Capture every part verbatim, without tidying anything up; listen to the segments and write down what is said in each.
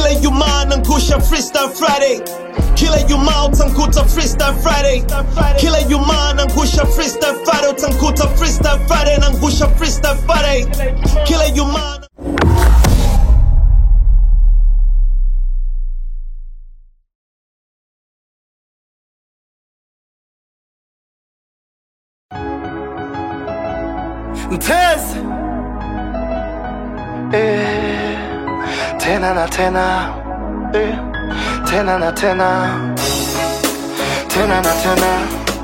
Kila Ijumaa nangusha Freestyle Friday. Kila Ijumaa utankuta Freestyle Friday. Kila Ijumaa nangusha Freestyle Friday. Utankuta Freestyle Friday, nangusha Freestyle Friday. Kila Ijumaa. Mtez eh, tena na tena eh, tena na tena tena na tena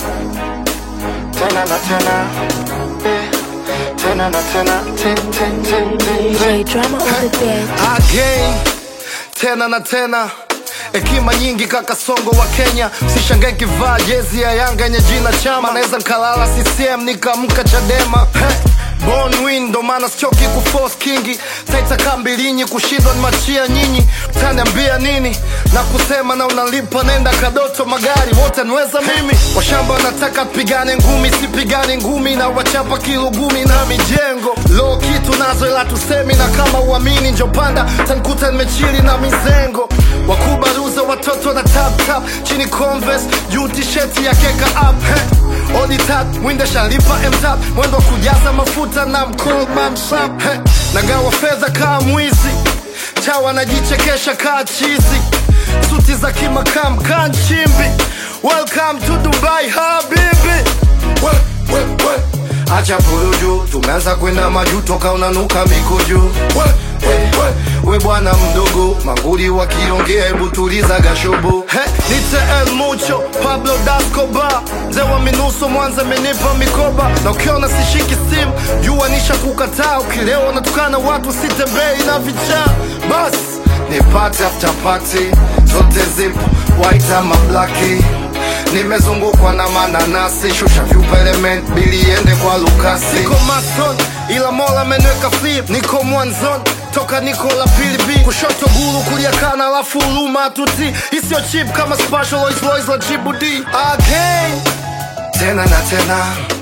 tena na tena eh, tena na tena ten ten ten ten D J Drama on the bed. Again, tena na tena. Hekima nyingi kaka Songo wa Kenya. Usishangae kivaa jezi ya Yanga yenye jina Chama. Naweza nkalala C C M nikamka Chadema. Hey. Born win, ndo maana sichoki kuforce kingi. Taita kambilinyi, kushindwa ni machia nyinyi. Utaniambia nini? Na kusema na unalipa nenda Kadoto magari. Wote nweza mimi. Washamba wanataka tupigane ngumi, sipigane ngumi. Na wachapa kilugumi na mijengo. Low kitu nazo ila tusemi, na kama uamini njopanda tankuta nimechili na mizengo. Wakubaruza watoto na tap tap. Chini Converse, juu t-shirt ya keka up. Hey. Odi tap, mwinde shalipa M-tap. Mwendo kujaza mafuta na mkol mamsap. Hey. Nagawa fedha kaa mwizi, chawa najichekesha kaa chizi. Suti za kimakam kaa nchimbi. Welcome to Dubai habibi. We, we, we. Acha puruju, tumeanza kwenda maju toka unanuka mikuju. We, we, we. We bwana mdogo, manguli wakiongea hebu tuliza gashobo. He, nite El Mucho, Pablo Dascoba. Mzee wa minuso Mwanza menipa mikoba. Na ukiona sishiki simu, jua nisha kukataa. Ukilewa natukana watu sitembei na vichaa. Bas, ni party after party, zote zipo white ama blackie. Nimezungukwa na mananasi, shusha vyupa element, bili iende kwa Lukasi. Niko mason, ila mola menweka flip. Niko mwanzon, toka niko la pili B. Kushoto gulu, kulia kana, lafu uluma tuti. Isio chip kama special Lois Lois la Djibouti. Again, tena na tena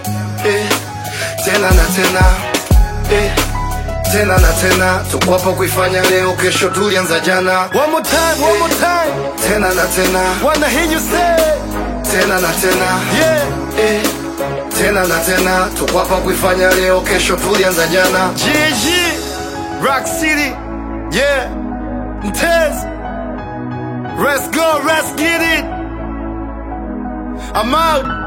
eh, tena na tena eh, tena na tena. Tuko hapa kuifanya leo, kesho tulianza jana. One more time, one more time. Tena na tena. Wanna hear you say tena na tena, yeah, eh, tena na tena. Tuko hapa kuifanya leo, kesho tulianza jana. G G, Rock City, yeah, Mtez. Let's go, let's get it. I'm out.